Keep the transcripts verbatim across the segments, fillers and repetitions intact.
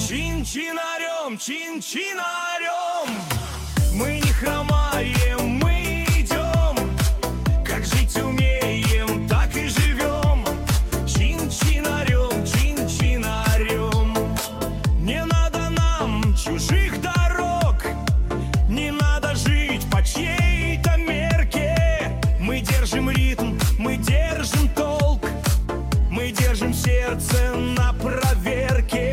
Чин-чинарем, чин-чинарем, мы не хромаем, мы идем. Как жить умеем, так и живем. Чин-чинарем, чин-чинарем. Не надо нам чужих дорог, не надо жить по чьей-то мерке. Мы держим ритм, мы держим толк, мы держим сердце на проверке.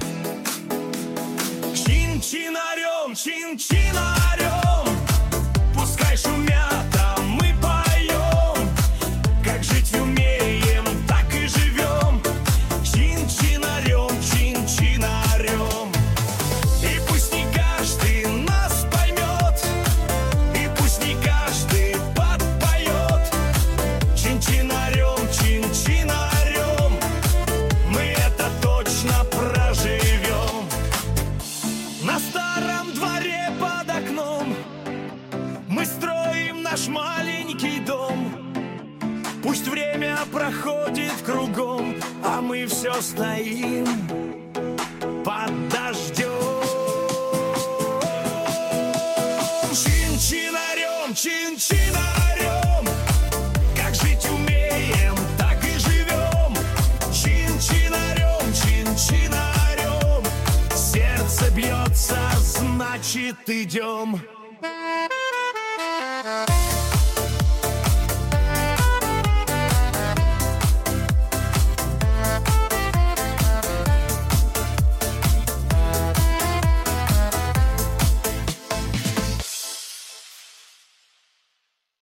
Чин-чинарем, чин-чинарем, пускай шумят, а мы поем. Как жить умеем, так и живем. Чин-чинарем, чин-чинарем. И пусть не каждый нас поймет, и пусть не каждый подпоет. Чин-чинарем, чин-чинарем, мы это точно проживем. На старом дворе под окном мы строим наш маленький дом. Пусть время проходит кругом, а мы все стоим под дождем. Чин-чинарем, чин-чинарем, как жить умеем, так и живем. Чин-чинарем, чин-чинарем, сердце бьется, значит идем.